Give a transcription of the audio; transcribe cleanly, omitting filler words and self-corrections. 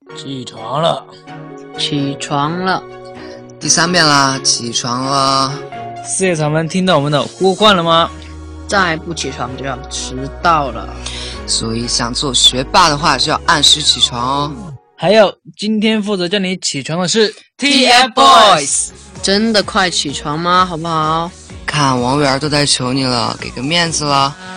起床了， 起床了， 第3遍啦，起床了。 四叶草们听到我们的呼唤了吗？ 再不起床就要迟到了。 所以想做学霸的话，就要按时起床哦。 还有，今天负责叫你起床的是 TFBOYS， 真的快起床吗？好不好？ 看王源都在求你了，给个面子了。